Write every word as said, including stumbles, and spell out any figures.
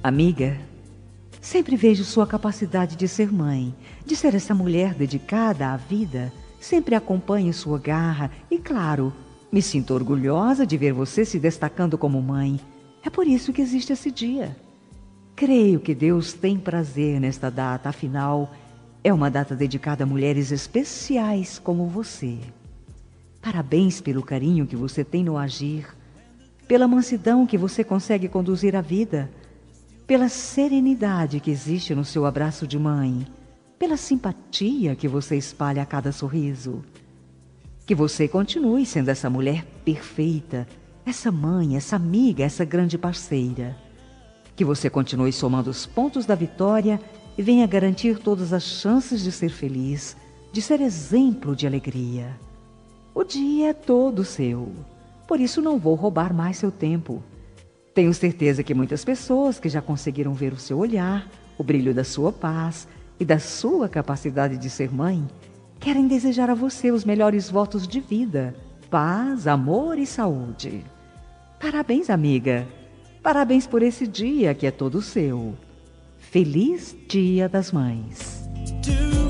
Amiga, sempre vejo sua capacidade de ser mãe, de ser essa mulher dedicada à vida. Sempre acompanho sua garra e, claro, me sinto orgulhosa de ver você se destacando como mãe. É por isso que existe esse dia. Creio que Deus tem prazer nesta data, afinal, é uma data dedicada a mulheres especiais como você. Parabéns pelo carinho que você tem no agir, pela mansidão que você consegue conduzir a vida, pela serenidade que existe no seu abraço de mãe, pela simpatia que você espalha a cada sorriso. Que você continue sendo essa mulher perfeita, essa mãe, essa amiga, essa grande parceira. Que você continue somando os pontos da vitória e venha garantir todas as chances de ser feliz, de ser exemplo de alegria. O dia é todo seu, por isso não vou roubar mais seu tempo. Tenho certeza que muitas pessoas que já conseguiram ver o seu olhar, o brilho da sua paz e da sua capacidade de ser mãe, querem desejar a você os melhores votos de vida, paz, amor e saúde. Parabéns, amiga. Parabéns por esse dia que é todo seu. Feliz Dia das Mães.